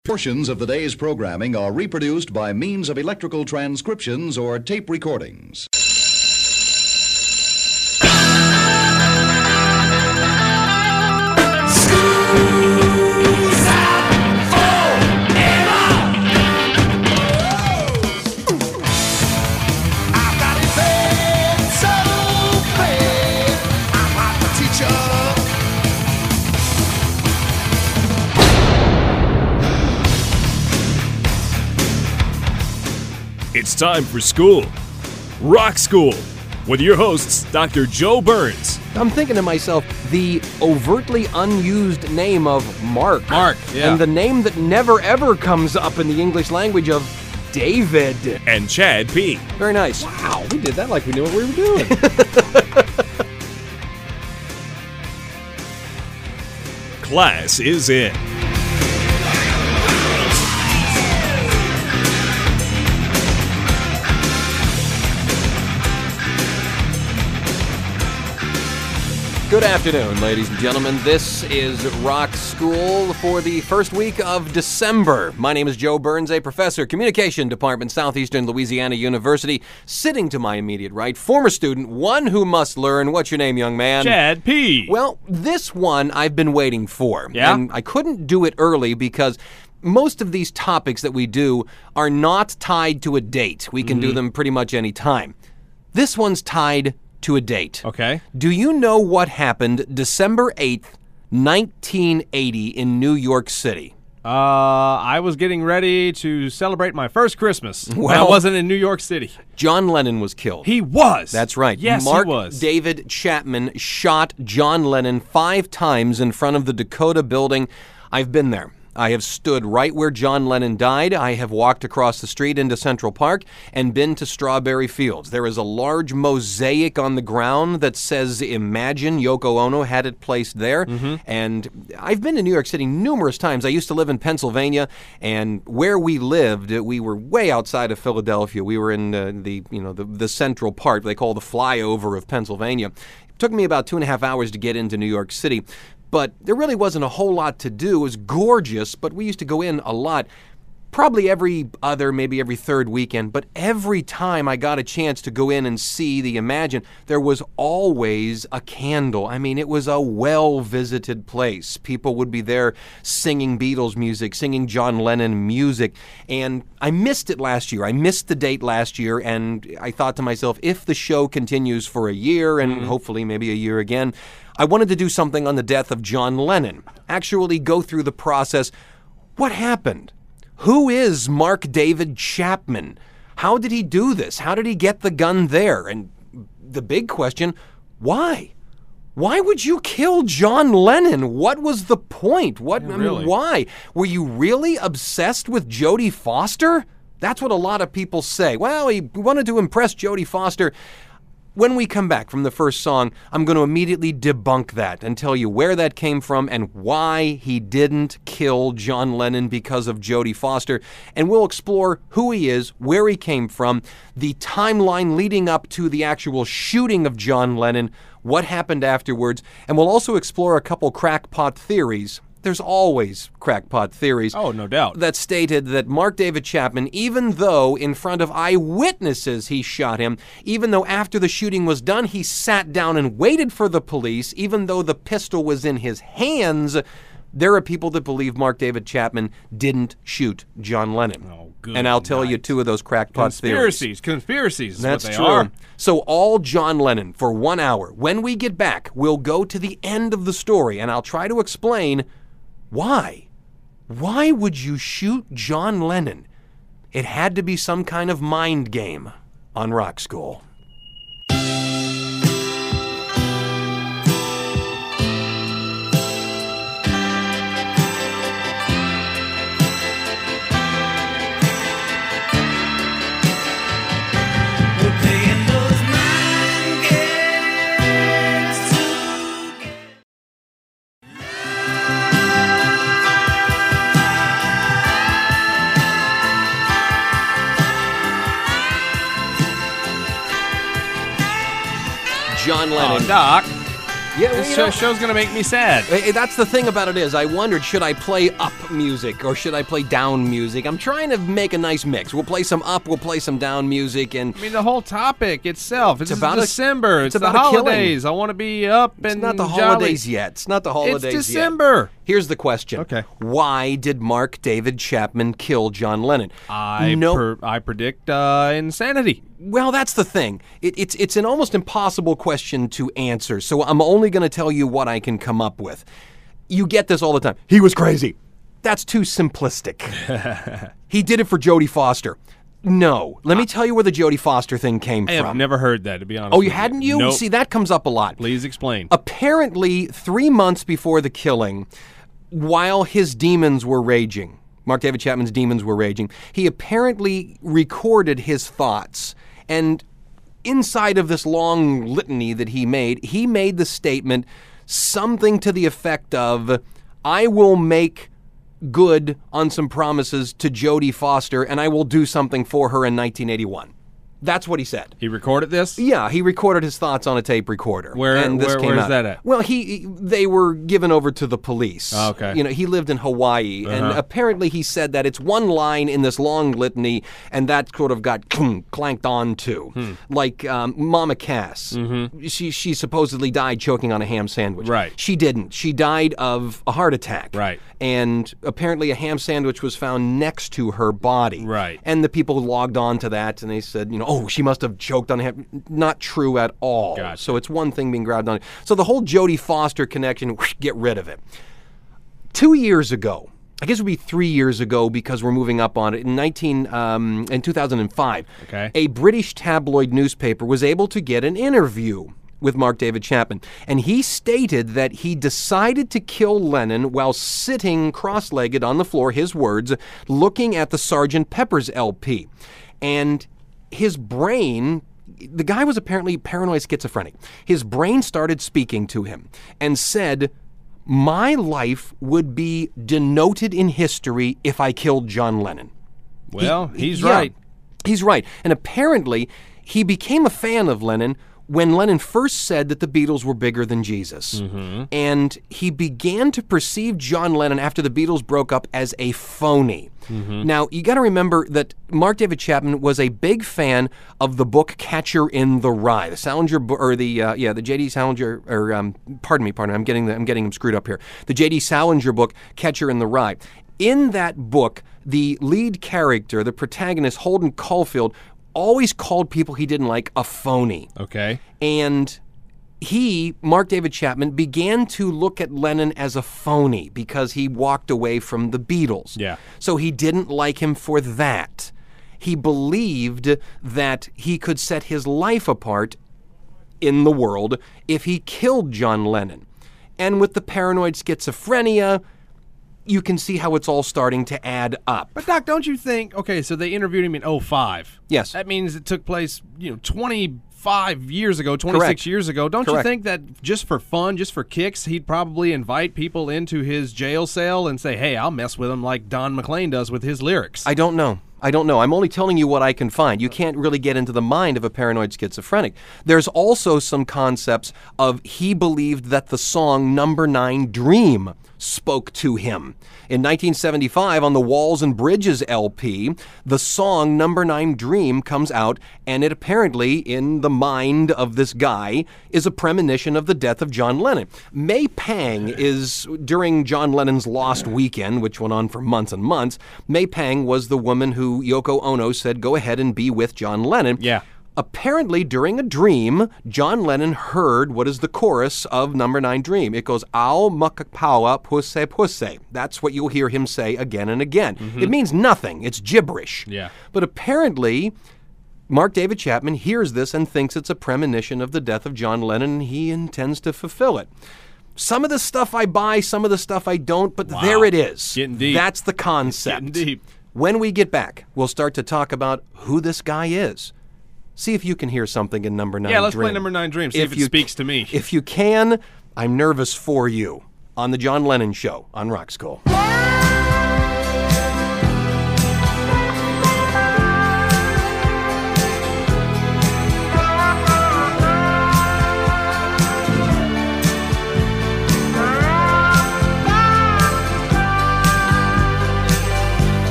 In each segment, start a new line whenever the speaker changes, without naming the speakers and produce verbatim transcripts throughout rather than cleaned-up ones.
Portions of the day's programming are reproduced by means of electrical transcriptions or tape recordings.
It's time for school. Rock School with your hosts, Doctor Joe Burns.
I'm thinking to myself, the overtly unused name of Mark.
Mark, yeah.
And the name that never ever comes up in the English language of David.
And Chad P.
Very nice.
Wow, we did that like we knew what we were doing.
Class is in.
Good afternoon, ladies and gentlemen. This is Rock School for the first week of December. My name is Joe Burns, a professor, Communication Department, Southeastern Louisiana University. Sitting to my immediate right, former student, one who must learn. What's your name, young man?
Chad P.
Well, this one I've been waiting for.
Yeah?
And I couldn't do it early because most of these topics that we do are not tied to a date. We can mm-hmm. do them pretty much any time. This one's tied to a date.
Okay.
Do you know what happened December eighth, nineteen eighty in New York City?
Uh, I was getting ready to celebrate my first Christmas.
Well,
I wasn't in New York City.
John Lennon was killed.
He was.
That's right.
Yes,
Mark
he was.
David Chapman shot John Lennon five times in front of the Dakota Building. I've been there. I have stood right where John Lennon died. I have walked across the street into Central Park and been to Strawberry Fields. There is a large mosaic on the ground that says Imagine. Yoko Ono had it placed there. Mm-hmm. And I've been to New York City numerous times. I used to live in Pennsylvania, and where we lived, we were way outside of Philadelphia. We were in uh, the, you know, the, the central part they call the flyover of Pennsylvania. It took me about two and a half hours to get into New York City. But there really wasn't a whole lot to do. It was gorgeous, but we used to go in a lot, probably every other, maybe every third weekend. But every time I got a chance to go in and see the Imagine, there was always a candle. I mean, it was a well-visited place. People would be there singing Beatles music, singing John Lennon music. And I missed it last year. I missed the date last year, and I thought to myself, if the show continues for a year, and mm-hmm. hopefully maybe a year again, I wanted to do something on the death of John Lennon. Actually go through the process. What happened? Who is Mark David Chapman? How did he do this? How did he get the gun there? And the big question, why? Why would you kill John Lennon? What was the point? What?
Yeah,
I
really?
mean, why? Were you really obsessed with Jodie Foster? That's what a lot of people say. Well, he wanted to impress Jodie Foster. When we come back from the first song, I'm going to immediately debunk that and tell you where that came from and why he didn't kill John Lennon because of Jodie Foster. And we'll explore who he is, where he came from, the timeline leading up to the actual shooting of John Lennon, what happened afterwards, and we'll also explore a couple crackpot theories. There's always crackpot theories.
Oh, no doubt.
That stated that Mark David Chapman, even though in front of eyewitnesses he shot him, even though after the shooting was done he sat down and waited for the police, even though the pistol was in his hands, there are people that believe Mark David Chapman didn't shoot John Lennon.
Oh, good
And I'll tell
night.
you two of those crackpot
Conspiracies.
theories.
Conspiracies. Is
That's
what they
true.
Are.
So all John Lennon for one hour. When we get back, we'll go to the end of the story, and I'll try to explain why? Why would you shoot John Lennon? It had to be some kind of mind game on Rock School. John Lennon.
Oh, Doc.
Yeah, well,
This
you
show-
know-
show's gonna make me sad.
Eh, That's the thing about it is, I wondered, should I play up music or should I play down music? I'm trying to make a nice mix. We'll play some up, we'll play some down music, and
I mean, the whole topic itself. It's,
about a-
December.
it's
It's,
about
the
a killing.
holidays. I want to be up
it's
and
not the
jolly.
holidays yet. It's not the holidays
It's
yet.
December.
Here's the question.
Okay.
Why did Mark David Chapman kill John Lennon?
I
no.
per- I predict uh, insanity.
Well, that's the thing. It, it's it's an almost impossible question to answer. So I'm only going to tell you what I can come up with. You get this all the time. He was crazy. That's too simplistic. He did it for Jodie Foster. No. Let me tell you where the Jodie Foster thing came
I have
from.
never heard that, to be honest.
oh,
with
you hadn't you?
Nope.
See, that comes up a lot.
Please explain.
Apparently, three months before the killing, while his demons were raging, Mark David Chapman's demons were raging, he apparently recorded his thoughts. And inside of this long litany that he made, he made the statement something to the effect of, I will make good on some promises to Jodie Foster, and I will do something for her in nineteen eighty-one. That's what he said.
He recorded this?
Yeah, he recorded his thoughts on a tape recorder.
Where-
and this
where-
came
where's
out.
that at?
Well, he he- they were given over to the police.
Oh, okay.
You know, he lived in Hawaii, and
Uh-huh.
apparently he said that it's one line in this long litany, and that sort of got clanked on to.
Hmm.
Like um, Mama Cass. Mm-hmm. She she supposedly died choking on a ham sandwich.
Right.
She didn't. She died of a heart attack.
Right.
And apparently a ham sandwich was found next to her body.
Right.
And the people logged on to that, and they said, you know, oh, she must have choked on a ham. Not true at all.
Gotcha.
So it's one thing being grabbed on. So the whole Jodie Foster connection, whoosh, get rid of it. Two years ago, I guess it would be three years ago because we're moving up on it, in nineteen um, in two thousand five,
Okay.
a British tabloid newspaper was able to get an interview with Mark David Chapman, and he stated that he decided to kill Lennon while sitting cross-legged on the floor, his words, looking at the Sergeant Pepper's L P. And his brain, the guy was apparently paranoid schizophrenic. His brain started speaking to him and said, my life would be denoted in history if I killed John Lennon.
Well,
He-
he's
yeah,
right.
He's right. And apparently, he became a fan of Lennon when Lennon first said that the Beatles were bigger than Jesus.
Mm-hmm.
And he began to perceive John Lennon after the Beatles broke up as a phony.
Mm-hmm.
Now, you got to remember that Mark David Chapman was a big fan of the book Catcher in the Rye, the Salinger bo- or the uh, yeah, the J D Salinger or um, pardon me, pardon me, I'm getting the, I'm getting them screwed up here. The J D Salinger book Catcher in the Rye. In that book, the lead character, the protagonist Holden Caulfield, always called people he didn't like a phony.
Okay.
And he, Mark David Chapman, began to look at Lennon as a phony because he walked away from the Beatles.
Yeah.
So he didn't like him for that. He believed that he could set his life apart in the world if he killed John Lennon. And with the paranoid schizophrenia, you can see how it's all starting to add up.
But Doc, don't you think? Okay, so they interviewed him in oh five.
Yes.
That means it took place, you know, twenty-five years ago, twenty-six
Correct.
years ago. Don't
Correct.
you think that just for fun, just for kicks, he'd probably invite people into his jail cell and say, "Hey, I'll mess with him like Don McLean does with his lyrics."
I don't know. I don't know. I'm only telling you what I can find. You can't really get into the mind of a paranoid schizophrenic. There's also some concepts of he believed that the song Number Nine Dream spoke to him. In nineteen seventy-five, on the Walls and Bridges L P, the song Number Nine Dream comes out, and it apparently, in the mind of this guy, is a premonition of the death of John Lennon. May Pang is, during John Lennon's Lost Weekend, which went on for months and months, May Pang was the woman who Yoko Ono said, go ahead and be with John Lennon.
Yeah.
Apparently, during a dream, John Lennon heard what is the chorus of Number Nine Dream. It goes, "Ao makapawa pusse pusse." That's what you'll hear him say again and again. It means nothing. It's gibberish.
Yeah.
But apparently, Mark David Chapman hears this and thinks it's a premonition of the death of John Lennon, and he intends to fulfill it. Some of the stuff I buy, some of the stuff I don't, but there it is.
Getting deep.
That's the concept.
Getting deep.
When we get back, we'll start to talk about who this guy is. See if you can hear something in Number Nine
Yeah, let's
Dream.
play Number Nine Dream, see if it
you-
speaks to me.
If you can, I'm nervous for you. On the John Lennon Show on Rock School.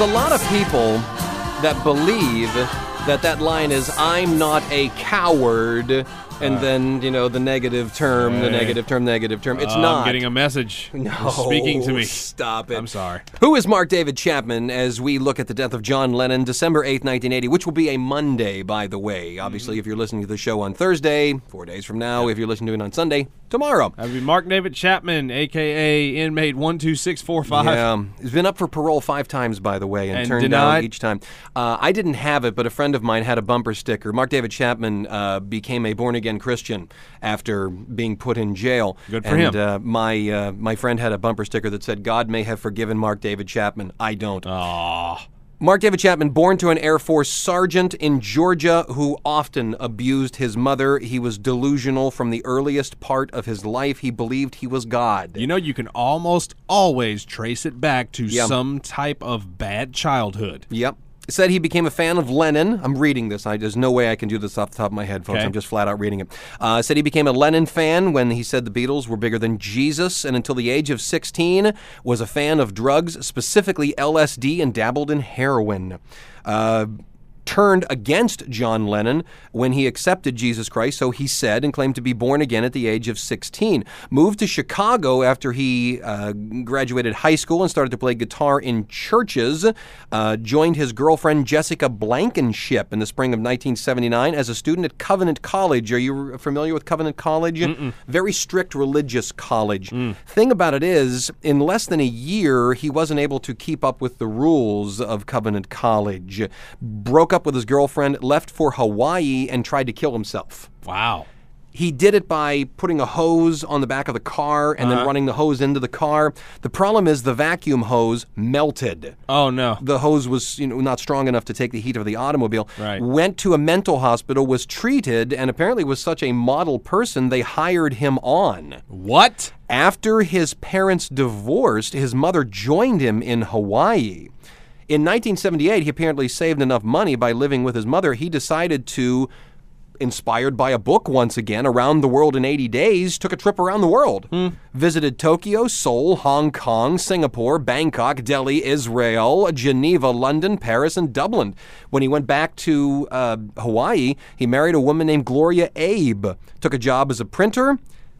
a lot of people that believe that that line is, I'm not a coward, and uh, then, you know, the negative term, hey. the negative term, negative term. It's
uh,
not.
I'm getting a message.
No.
It's speaking to me.
Stop it.
I'm sorry.
Who is Mark David Chapman as we look at the death of John Lennon, December eighth, nineteen eighty, which will be a Monday, by the way. Obviously, mm-hmm. if you're listening to the show on Thursday, four days from now. Yep. If you're listening to it on Sunday, tomorrow.
That would be Mark David Chapman, a k a inmate one two six four five.
Yeah. He's been up for parole five times, by the way, and,
and
turned
denied.
down each time. Uh, I didn't have it, but a friend of mine had a bumper sticker. Mark David Chapman uh, became a born-again Christian after being put in jail.
Good for
and,
him.
Uh, my uh, my friend had a bumper sticker that said, God may have forgiven Mark David Chapman. I don't.
Aww.
Mark David Chapman, born to an Air Force sergeant in Georgia who often abused his mother. He was delusional from the earliest part of his life. He believed he was God.
You know, you can almost always trace it back to
Yep.
some type of bad childhood.
Yep. Said he became a fan of Lennon. I'm reading this. I, there's no way I can do this off the top of my head, folks.
Okay.
I'm just flat out reading it. Uh, said he became a Lennon fan when he said the Beatles were bigger than Jesus, and until the age of sixteen was a fan of drugs, specifically L S D, and dabbled in heroin. Uh, turned against John Lennon when he accepted Jesus Christ, so he said, and claimed to be born again at the age of sixteen. Moved to Chicago after he uh, graduated high school and started to play guitar in churches. Uh, joined his girlfriend Jessica Blankenship in the spring of nineteen seventy-nine as a student at Covenant College. Are you familiar with Covenant College?
Mm-mm.
Very strict religious college.
Mm.
Thing about it is, in less than a year, he wasn't able to keep up with the rules of Covenant College. Broke up with his girlfriend, left for Hawaii, and tried to kill himself.
Wow.
He did it by putting a hose on the back of the car and
Uh-huh.
then running the hose into the car. The problem is the vacuum hose melted.
Oh, no.
The hose was, you know, not strong enough to take the heat of the automobile.
Right.
Went to a mental hospital, was treated, and apparently was such a model person, they hired him on.
What?
After his parents divorced, his mother joined him in Hawaii. In nineteen seventy-eight, he apparently saved enough money by living with his mother. He decided to, inspired by a book once again, Around the World in eighty days, took a trip around the world.
Hmm.
Visited Tokyo, Seoul, Hong Kong, Singapore, Bangkok, Delhi, Israel, Geneva, London, Paris, and Dublin. When he went back to uh, Hawaii, he married a woman named Gloria Abe, took a job as a printer,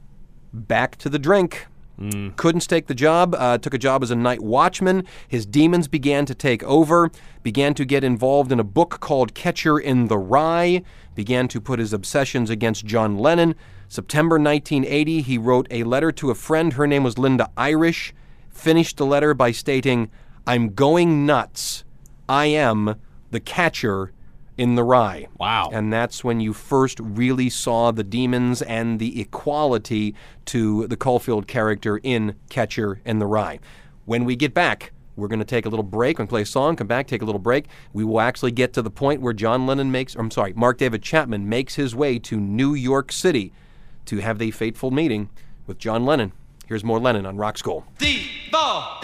back to the drink. Mm. Couldn't take the job, uh, took a job as a night watchman. His demons began to take over, began to get involved in a book called Catcher in the Rye, began to put his obsessions against John Lennon. September nineteen eighty, he wrote a letter to a friend. Her name was Linda Irish. Finished the letter by stating, I'm going nuts. I am the catcher in the rye.
Wow.
And that's when you first really saw the demons and the equality to the Caulfield character in Catcher in the Rye. When we get back, we're going to take a little break. We're going to play a song, come back, take a little break. We will actually get to the point where John Lennon makes, or I'm sorry, Mark David Chapman makes his way to New York City to have the fateful meeting with John Lennon. Here's more Lennon on Rock School.
Devo.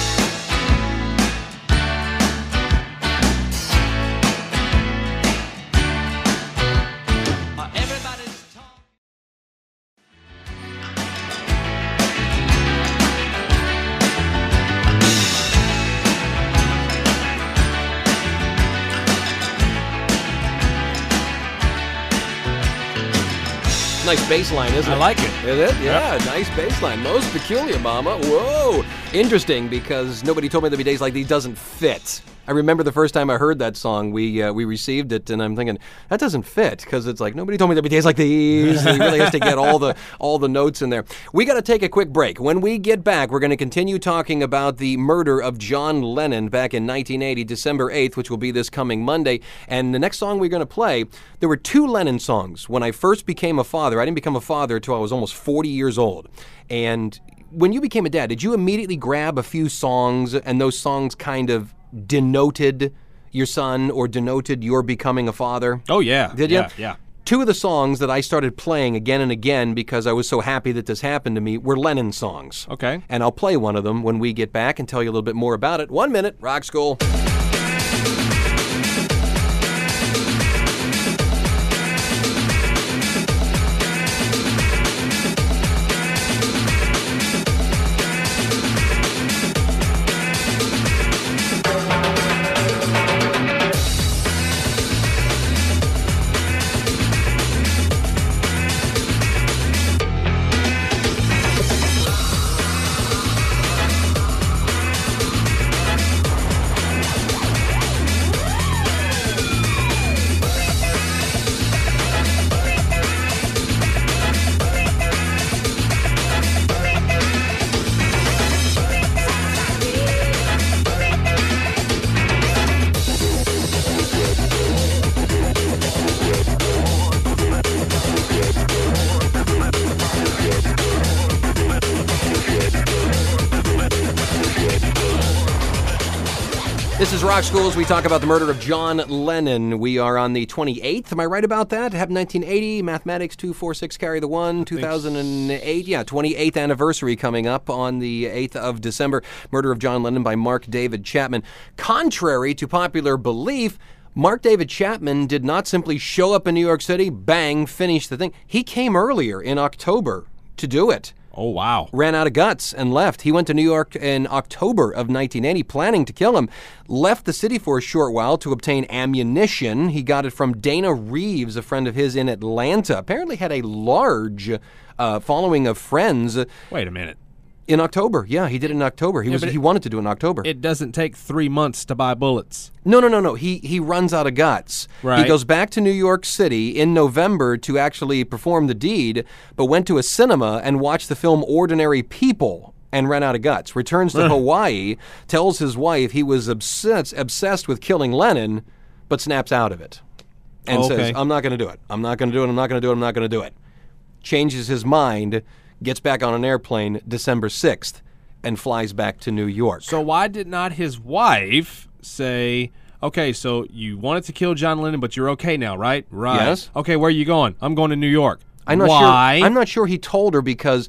Nice bass line, isn't it?
I like it.
Is it? Yeah, yep. Nice bass line. Most peculiar, mama. Whoa. Interesting, because Nobody Told Me There'd Be Days Like These doesn't fit. I remember the first time I heard that song, we uh, we received it, and I'm thinking, that doesn't fit, because it's like, nobody told me there'd be days like these. He really has to get all the all the notes in there. We got to take a quick break. When we get back, we're going to continue talking about the murder of John Lennon back in nineteen eighty, December eighth, which will be this coming Monday. And the next song we're going to play, there were two Lennon songs. When I first became a father, I didn't become a father until I was almost forty years old. And when you became a dad, did you immediately grab a few songs, and those songs kind of denoted your son or denoted your becoming a father?
Oh, yeah.
Did you?
Yeah, yeah.
Two of the songs that I started playing again and again because I was so happy that this happened to me were Lennon songs.
Okay.
And I'll play one of them when we get back and tell you a little bit more about it. One minute, Rock School. This is Rock School as we talk about the murder of John Lennon. We are on the twenty-eighth. Am I right about that? Happened nineteen eighty. Mathematics, two, four, six, carry the one. two thousand eight. Yeah, twenty-eighth anniversary coming up on the eighth of December. Murder of John Lennon by Mark David Chapman. Contrary to popular belief, Mark David Chapman did not simply show up in New York City, bang, finish the thing. He came earlier in October to do it.
Oh, wow.
Ran out of guts and left. He went to New York in October of nineteen eighty, planning to kill him. Left the city for a short while to obtain ammunition. He got it from Dana Reeves, a friend of his in Atlanta. Apparently had a large uh, following of friends.
Wait a minute.
In October. Yeah, he did it in October. He
Yeah,
was
but
he
it-
wanted to do it in October.
It doesn't take three months to buy bullets.
No, no, no, no. He he runs out of guts. He
Right.
goes back to New York City in November to actually perform the deed, but went to a cinema and watched the film Ordinary People and ran out of guts. Returns to Hawaii, tells his wife he was obsessed obsessed with killing Lennon, but snaps out of it. And
Okay.
says, I'm not going to do it. I'm not going to do it. I'm not going to do it. I'm not going to do it. Changes his mind, gets back on an airplane December sixth, and flies back to New York.
So why did not his wife say, okay, so you wanted to kill John Lennon, but you're okay now, right? Right.
Yes.
Okay, where are you going? I'm going to New York.
I'm not
why?
sure. I'm not sure he told her because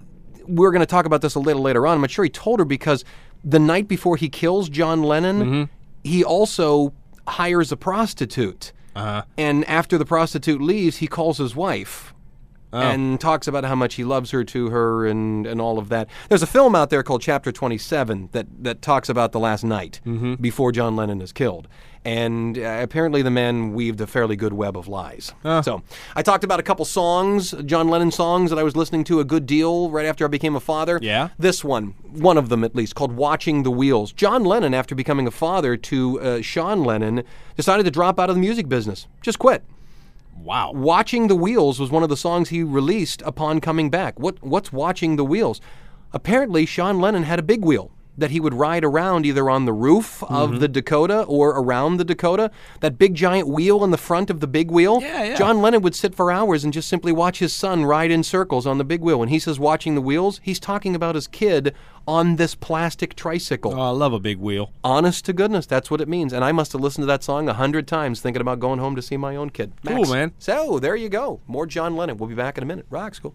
we're going to talk about this a little later on. I'm not sure he told her because the night before he kills John Lennon,
Mm-hmm.
he also hires a prostitute.
Uh-huh.
And after the prostitute leaves, he calls his wife.
Oh.
And talks about how much he loves her to her and, and all of that. There's a film out there called Chapter twenty-seven that, that talks about the last night
Mm-hmm.
before John Lennon is killed. And uh, apparently the man weaved a fairly good web of lies.
Ah.
So I talked about a couple songs, John Lennon songs that I was listening to a good deal right after I became a father.
Yeah?
This one, one of them at least, called Watching the Wheels. John Lennon, after becoming a father to uh, Sean Lennon, decided to drop out of the music business. Just quit.
Wow.
Watching the Wheels was one of the songs he released upon coming back. What What's Watching the Wheels? Apparently, Sean Lennon had a big wheel that he would ride around either on the roof of the Dakota or around the Dakota. That big giant wheel in the front of the big wheel.
Yeah, yeah.
John Lennon would sit for hours and just simply watch his son ride in circles on the big wheel. When he says watching the wheels, he's talking about his kid on this plastic tricycle.
Oh, I love a big wheel.
Honest to goodness, that's what it means. And I must have listened to that song a hundred times thinking about going home to see my own kid.
Cool,
Max.
man.
So, there you go. More John Lennon. We'll be back in a minute. Rock School.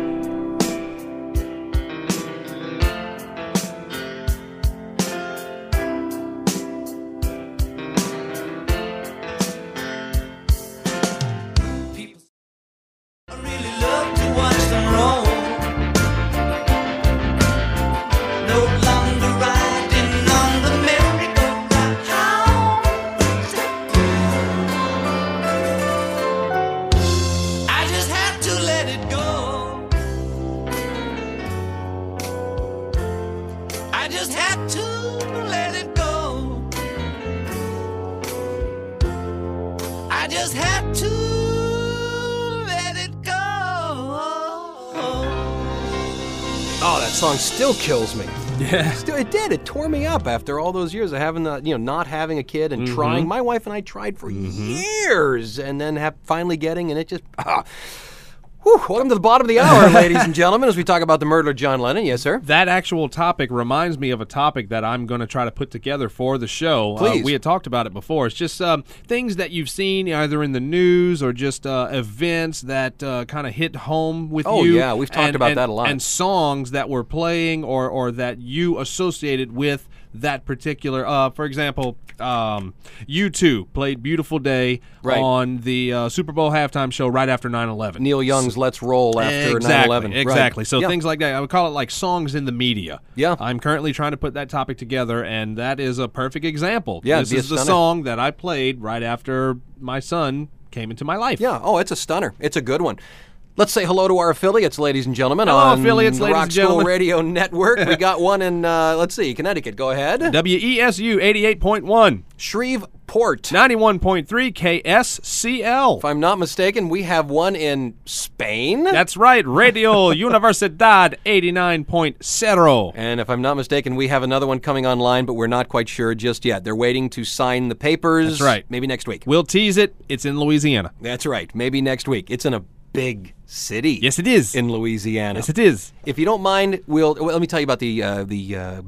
I really love to watch them roll. No longer riding on the merry-go-round. I just had to let it go. I just had to let it go. I just had to let it go.
Oh, that song still kills me.
Yeah.
Still, it did. It tore me up after all those years of having the, you know, not having a kid and
Mm-hmm.
trying. My wife and I tried for years, and then have finally getting, and it just. Ah. Whew, welcome to the bottom of the hour, ladies and gentlemen, as we talk about the murder of John Lennon. Yes, sir.
That actual topic reminds me of a topic that I'm going to try to put together for the show.
Please.
Uh, we had talked about it before. It's just um, things that you've seen either in the news or just uh, events that uh, kind of hit home with
Oh,
you.
yeah, we've talked
and-
about
and-
that a lot.
And songs that were playing or, or that you associated with that particular, uh, for example, um, U two played Beautiful Day
Right.
on the uh, Super Bowl halftime show right after nine eleven.
Neil Young's Let's Roll after
exactly,
nine eleven. Right.
Exactly. So
Yeah.
things like that. I would call it like songs in the media.
Yeah.
I'm currently trying to put that topic together, and that is a perfect example.
Yeah,
This
it'd be a
is the
stunner.
song that I played right after my son came into my life.
Yeah. Oh, it's a stunner. It's a good one. Let's say hello to our affiliates, ladies and gentlemen.
Hello,
on
affiliates,
the
ladies
Rock
and
School
gentlemen.
Radio Network. We got one in, uh, let's see, Connecticut. Go ahead.
W E S U eighty-eight point one,
Shreveport.
ninety-one point three K S C L.
If I'm not mistaken, we have one in Spain.
That's right, Radio Universidad eighty-nine point zero.
And if I'm not mistaken, we have another one coming online, but we're not quite sure just yet. They're waiting to sign the papers.
That's right.
Maybe next week.
We'll tease it. It's in Louisiana.
That's right. Maybe next week. It's in a big city.
Yes, it is.
In Louisiana.
Yes, it is.
If you don't mind, we'll well, let me tell you about the uh, the uh,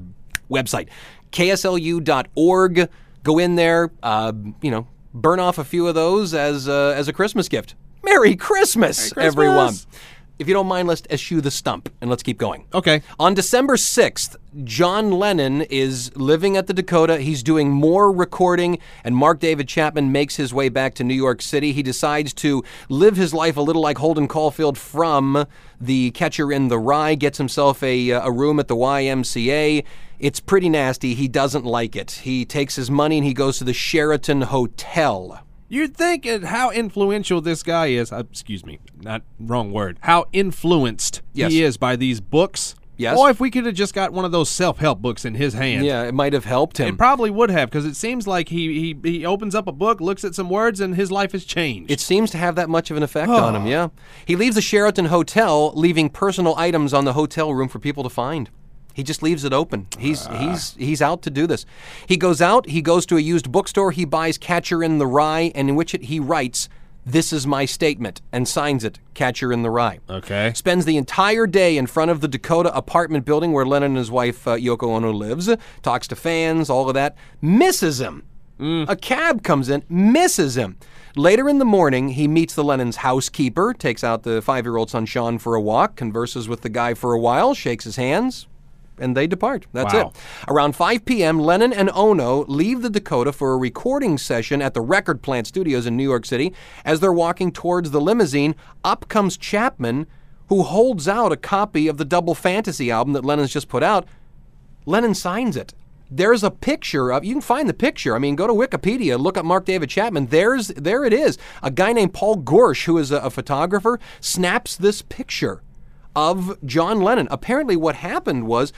website, K S L U dot org. Go in there, uh, you know, burn off a few of those as uh, as a Christmas gift. Merry Christmas,
Merry Christmas,
everyone. If you don't mind, let's eschew the stump, and let's keep going.
Okay.
On December sixth, John Lennon is living at the Dakota. He's doing more recording, and Mark David Chapman makes his way back to New York City. He decides to live his life a little like Holden Caulfield from the Catcher in the Rye, gets himself a, a room at the Y M C A. It's pretty nasty. He doesn't like it. He takes his money and he goes to the Sheraton Hotel.
You'd think at how influential this guy is, uh, excuse me, not wrong word, how influenced
Yes.
he is by these books.
Yes.
Boy, if we could have just got one of those self-help books in his hand.
Yeah, it might have helped him.
It probably would have, because it seems like he, he he opens up a book, looks at some words, and his life has changed.
It seems to have that much of an effect on him, yeah. He leaves the Sheraton Hotel, leaving personal items on the hotel room for people to find. He just leaves it open. He's he's he's out to do this. He goes out, he goes to a used bookstore, he buys Catcher in the Rye, and in which it, he writes, "This is my statement," and signs it, Catcher in the Rye.
Okay.
Spends the entire day in front of the Dakota apartment building where Lennon and his wife uh, Yoko Ono lives, talks to fans, all of that, misses him. A cab comes in, misses him. Later in the morning, he meets the Lennon's housekeeper, takes out the five-year-old son Sean for a walk, converses with the guy for a while, shakes his hands, and they depart. That's
Wow.
it. Around five p.m., Lennon and Ono leave the Dakota for a recording session at the Record Plant Studios in New York City. As they're walking towards the limousine, up comes Chapman, who holds out a copy of the Double Fantasy album that Lennon's just put out. Lennon signs it. There's a picture of, you can find the picture. I mean, go to Wikipedia, look up Mark David Chapman. There's, there it is. A guy named Paul Gorsh, who is a, a photographer, snaps this picture of John Lennon. Apparently what happened was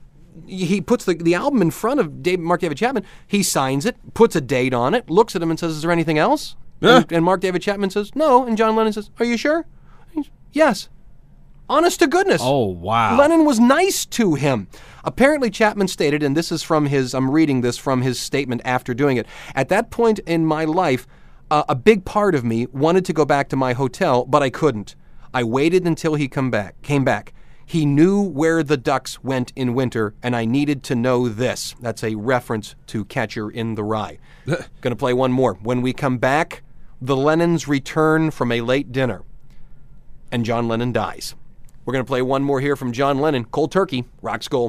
he puts the, the album in front of Dave, Mark David Chapman. He signs it, puts a date on it, looks at him and says, "Is there anything else?"
Yeah.
And, and Mark David Chapman says, "No." And John Lennon says, "Are you sure?" He's, "Yes." Honest to goodness.
Oh, wow.
Lennon was nice to him. Apparently Chapman stated, and this is from his, I'm reading this from his statement after doing it, "At that point in my life, uh, a big part of me wanted to go back to my hotel, but I couldn't. I waited until he come back, came back. He knew where the ducks went in winter, and I needed to know this." That's a reference to Catcher in the Rye. Gonna play one more. When we come back, the Lennons return from a late dinner, and John Lennon dies. We're gonna play one more here from John Lennon, Cold Turkey, Rock School.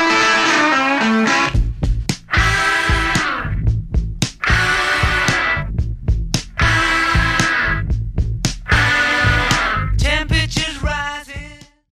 Temperatures rising.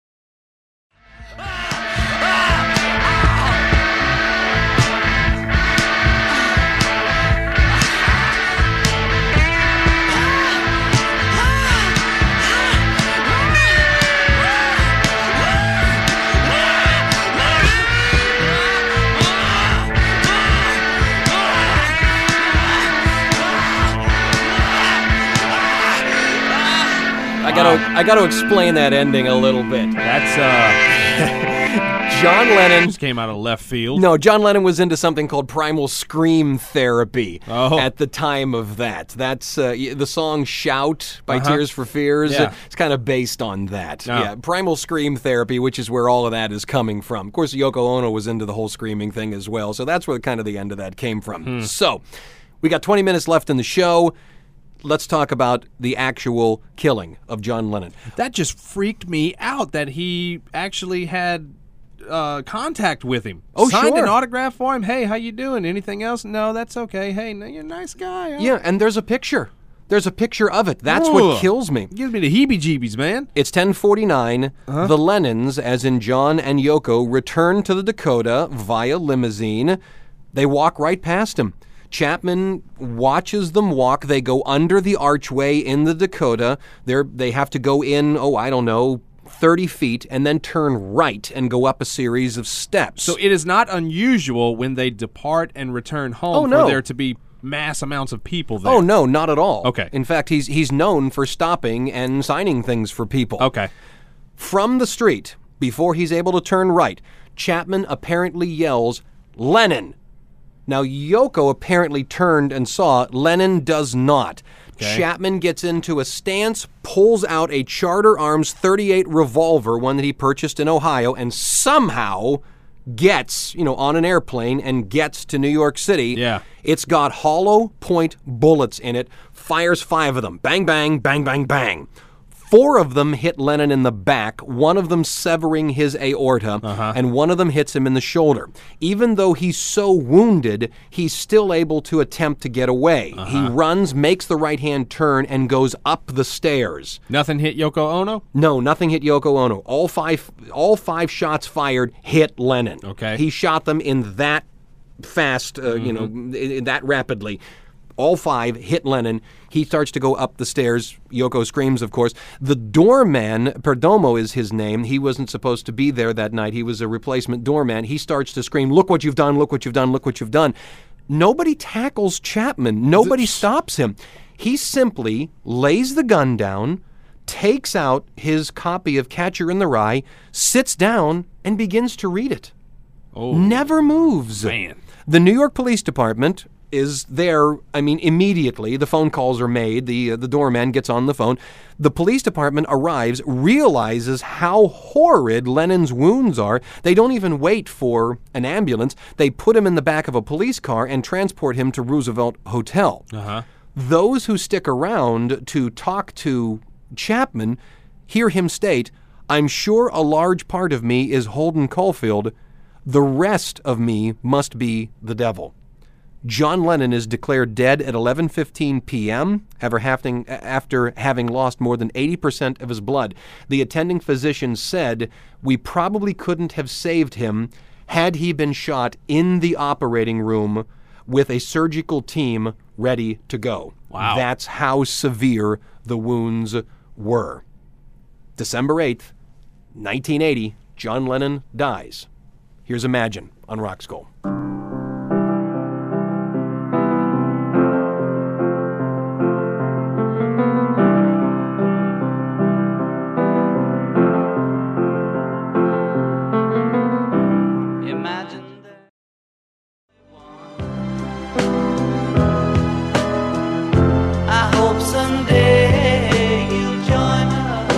I gotta, I gotta explain that ending a little bit.
That's, uh,
John Lennon.
just came out of left field.
No, John Lennon was into something called primal scream therapy
Oh.
at the time of that. That's uh, y- the song "Shout" by
Uh-huh.
Tears for Fears.
Yeah.
Uh, It's kind of based on that.
Oh.
Yeah, primal scream therapy, which is where all of that is coming from. Of course, Yoko Ono was into the whole screaming thing as well, so that's where kind of the end of that came from.
Hmm.
So, we got twenty minutes left in the show. Let's talk about the actual killing of John Lennon.
That just freaked me out that he actually had uh, contact with him.
Oh,
Signed
sure.
an autograph for him. "Hey, how you doing? Anything else?" "No, that's okay." "Hey, no, you're a nice guy." huh?"
Yeah, and there's a picture. There's a picture of it. That's
Ugh.
what kills me.
Gives me the heebie-jeebies, man.
It's ten forty-nine. The Lennons, as in John and Yoko, return to the Dakota via limousine. They walk right past him. Chapman watches them walk. They go under the archway in the Dakota. They're, they have to go in, oh, I don't know, thirty feet, and then turn right and go up a series of steps.
So it is not unusual when they depart and return home
Oh, no.
for there to be mass amounts of people there.
Oh, no, not at all.
Okay.
In fact, he's, he's known for stopping and signing things for people.
Okay.
From the street, before he's able to turn right, Chapman apparently yells, "Lennon!" Now, Yoko apparently turned and saw. Lennon does not.
Okay.
Chapman gets into a stance, pulls out a Charter Arms thirty-eight revolver, one that he purchased in Ohio, and somehow gets, you know, on an airplane and gets to New York City,
Yeah.
it's got hollow point bullets in it, fires five of them. Bang, bang, bang, bang, bang. Four of them hit Lennon in the back, one of them severing his aorta,
Uh-huh.
and one of them hits him in the shoulder. Even though he's so wounded, he's still able to attempt to get away.
Uh-huh.
He runs, makes the right-hand turn, and goes up the stairs.
Nothing hit Yoko Ono?
No, nothing hit Yoko Ono. All five, all five shots fired hit Lennon.
Okay.
He shot them in that fast, uh, you know, in, in that rapidly. All five hit Lennon. He starts to go up the stairs. Yoko screams, of course. The doorman, Perdomo is his name. He wasn't supposed to be there that night. He was a replacement doorman. He starts to scream, "Look what you've done, look what you've done, look what you've done." Nobody tackles Chapman. Nobody stops him. He simply lays the gun down, takes out his copy of Catcher in the Rye, sits down, and begins to read it.
Oh,
Never moves.
man.
The New York Police Department is there, I mean, immediately. The phone calls are made. The, uh, the doorman gets on the phone. The police department arrives, realizes how horrid Lennon's wounds are. They don't even wait for an ambulance. They put him in the back of a police car and transport him to Roosevelt Hotel.
Uh-huh.
Those who stick around to talk to Chapman hear him state, "I'm sure a large part of me is Holden Caulfield. The rest of me must be the devil." John Lennon is declared dead at eleven fifteen p.m. After having, after having lost more than eighty percent of his blood. The attending physician said, "We probably couldn't have saved him had he been shot in the operating room with a surgical team ready to go."
Wow.
That's how severe the wounds were. December eighth, nineteen eighty, John Lennon dies. Here's Imagine on Rock School.
Imagine that I hope someday you'll join us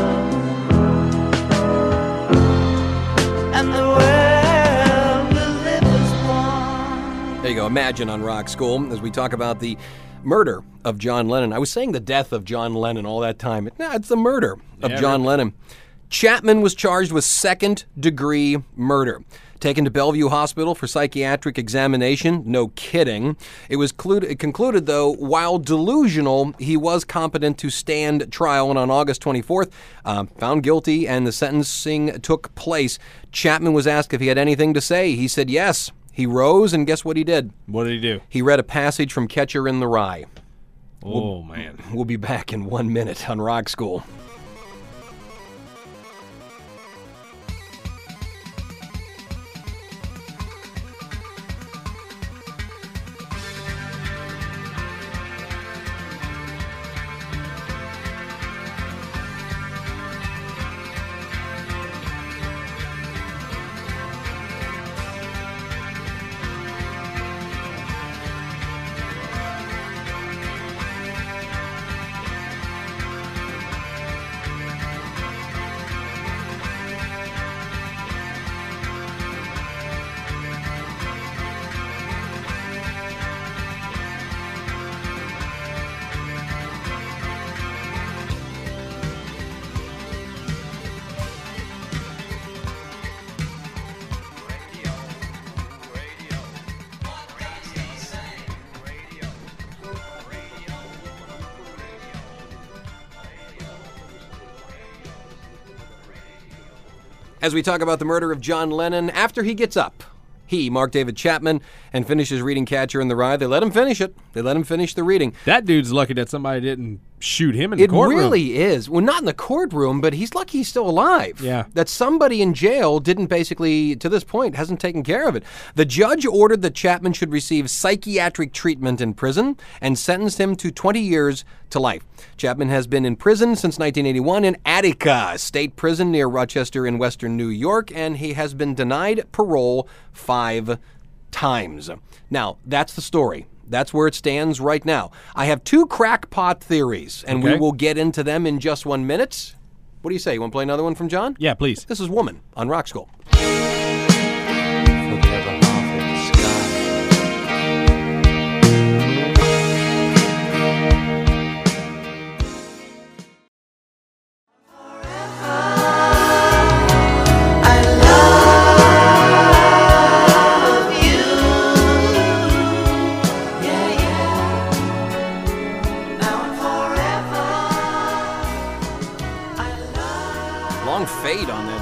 and the world will live as one.
There you go, Imagine on Rock School, as we talk about the murder of John Lennon. I was saying the death of John Lennon all that time. No, it's the murder of
Yeah,
John
right.
Lennon. Chapman was charged with second-degree murder. Taken to Bellevue Hospital for psychiatric examination. No kidding. It was clued, it concluded, though, while delusional, he was competent to stand trial. And on August twenty-fourth, uh, found guilty, and the sentencing took place. Chapman was asked if he had anything to say. He said yes. He rose, and guess what he did?
What did he do?
He read a passage from Catcher in the Rye.
Oh, man.
We'll be back in one minute on Rock School. As we talk about the murder of John Lennon, after he gets up, he, Mark David Chapman, and finishes reading Catcher in the Rye. They let him finish it. They let him finish the reading.
That dude's lucky that somebody didn't shoot him in the
It
courtroom.
really is. Well, not in the courtroom, but he's lucky he's still alive.
Yeah.
That somebody in jail didn't basically, to this point, hasn't taken care of it. The judge ordered that Chapman should receive psychiatric treatment in prison and sentenced him to twenty years to life. Chapman has been in prison since nineteen eighty-one in Attica, a state prison near Rochester in western New York, and he has been denied parole five times. Now, that's the story. That's where it stands right now. I have two crackpot theories, and we
Okay.
will get into them in just one minute. What do you say? You want to play another one from John?
Yeah, please.
This is Woman on Rock School.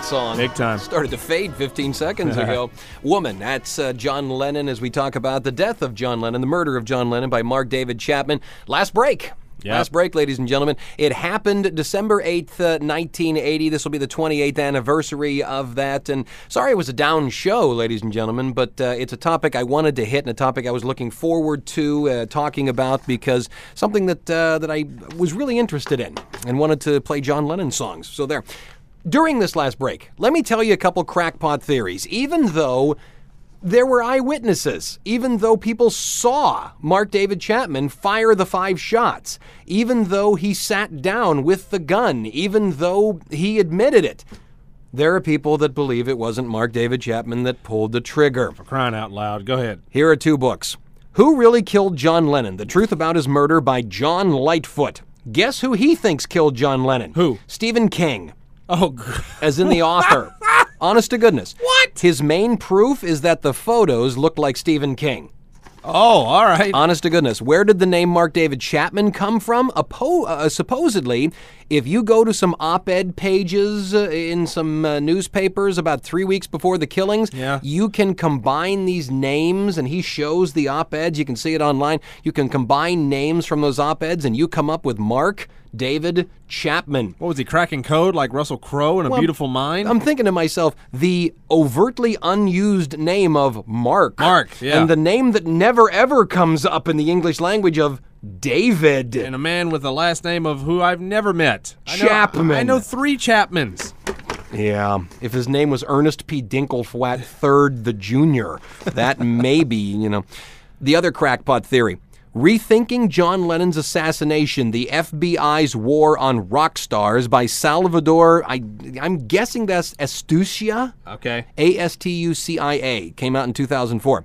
song.
Big time.
Started to fade fifteen seconds ago. Woman, that's uh, John Lennon as we talk about the death of John Lennon, the murder of John Lennon by Mark David Chapman. Last break.
Yep.
Last break, ladies and gentlemen. It happened December eighth, uh, nineteen eighty. This will be the twenty-eighth anniversary of that. And sorry it was a down show, ladies and gentlemen, but uh, it's a topic I wanted to hit and a topic I was looking forward to uh, talking about because something that uh, that I was really interested in and wanted to play John Lennon songs. So there. During this last break, let me tell you a couple crackpot theories. Even though there were eyewitnesses, even though people saw Mark David Chapman fire the five shots, even though he sat down with the gun, even though he admitted it, there are people that believe it wasn't Mark David Chapman that pulled the trigger.
For crying out loud. Go ahead.
Here are two books. Who Really Killed John Lennon? The Truth About His Murder by John Lightfoot. Guess who he thinks killed John Lennon?
Who?
Stephen King.
Oh, gr-
As in the author. Honest to goodness.
What?
His main proof is that the photos look like Stephen King.
oh, all right.
Honest to goodness. Where did the name Mark David Chapman come from? Apo- uh, supposedly, if you go to some op-ed pages uh, in some uh, newspapers about three weeks before the killings,
Yeah.
you can combine these names, and he shows the op-eds. You can see it online. You can combine names from those op-eds, and you come up with Mark David Chapman.
What was he, cracking code like Russell Crowe in A
Well,
Beautiful Mind?
I'm thinking to myself, the overtly unused name of Mark.
Mark, yeah.
And the name that never ever comes up in the English language of David.
and a man with the last name of who I've never met. I know-
Chapman.
I know three Chapmans.
Yeah, if his name was Ernest P. Dinkleflat third the Junior, that may be, you know. The other crackpot theory. Rethinking John Lennon's Assassination, the F B I's War on Rock Stars by Salvador, I, I'm guessing that's Astucia?
Okay.
A S T U C I A, came out in two thousand four.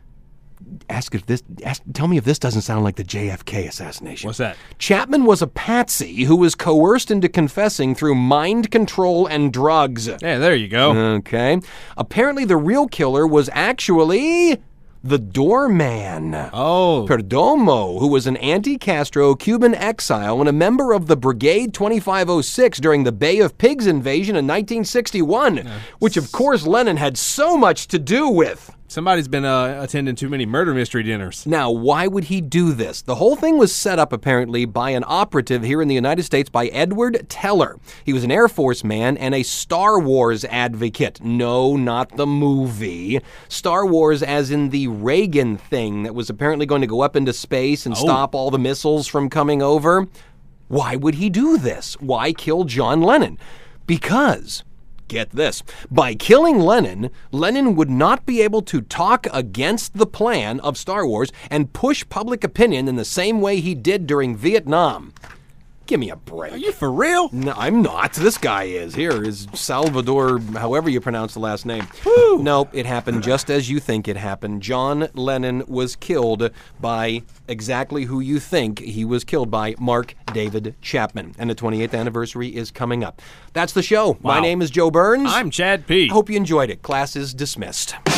Ask if this. Ask, tell me if this doesn't sound like the J F K assassination.
What's that?
Chapman was a patsy who was coerced into confessing through mind control and drugs.
Yeah, there you go.
Okay. Apparently, the real killer was actually the doorman.
Oh.
Perdomo, who was an anti-Castro Cuban exile and a member of the Brigade twenty-five oh six during the Bay of Pigs invasion in nineteen sixty-one, which of course Lennon had so much to do with.
Somebody's been uh, attending too many murder mystery dinners.
Now, why would he do this? The whole thing was set up, apparently, by an operative here in the United States by Edward Teller. He was an Air Force man and a Star Wars advocate. No, not the movie. Star Wars as in the Reagan thing that was apparently going to go up into space and
Oh.
stop all the missiles from coming over. Why would he do this? Why kill John Lennon? Because... get this. By killing Lennon, Lennon would not be able to talk against the plan of Star Wars and push public opinion in the same way he did during Vietnam. Give me a break.
Are you for real?
No, I'm not. This guy is. Here is Salvador, however you pronounce the last name. No, it happened just as you think it happened. John Lennon was killed by exactly who you think he was killed by, Mark David Chapman. And the twenty-eighth anniversary is coming up. That's the show. My
Wow.
name is Joe Burns.
I'm Chad P.
Hope you enjoyed it. Class is dismissed.